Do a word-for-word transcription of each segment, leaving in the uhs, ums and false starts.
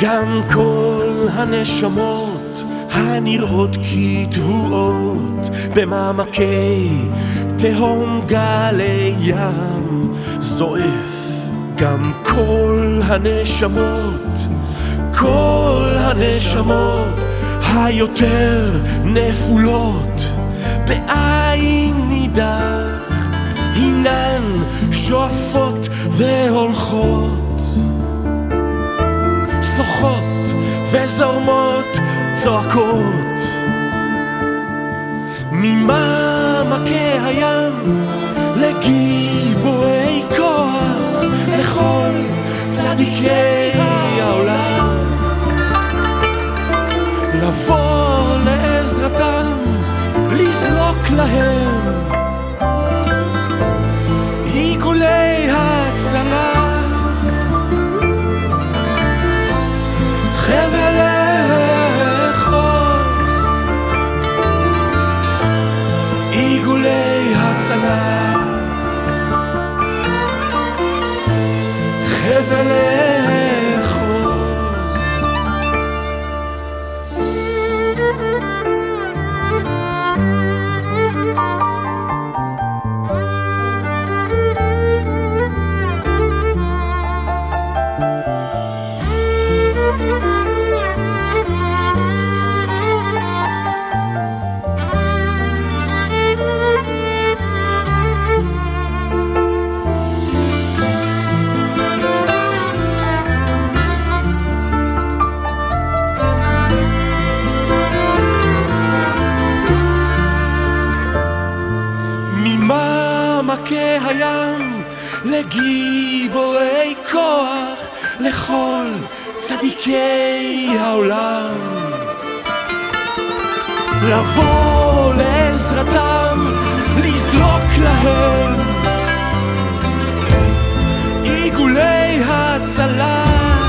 גם כל הנשמות הנראות כתבואות במעמקי תהום גלי ים זועף. גם כל הנשמות, כל הנשמות היותר נפולות בעין נידח הינן שואפות והולכות, שוחות וזורמות צועקות ממעמקי הים לגיבורי כוח לכל צדיקי העולם, לבוא לעזרתם, לזרוק להם עיגולי הצלה, חבלי חוף, עיגולי הצלה, חבלי ממעמקי הים לגיבורי כוח לכל צדיקי העולם, לבוא לעזרתם, לזרוק להם עיגולי הצלה,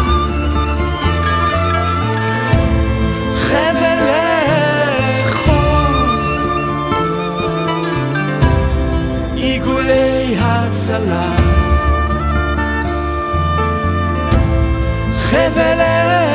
חבלי חוף, עיגולי הצלה, חבלי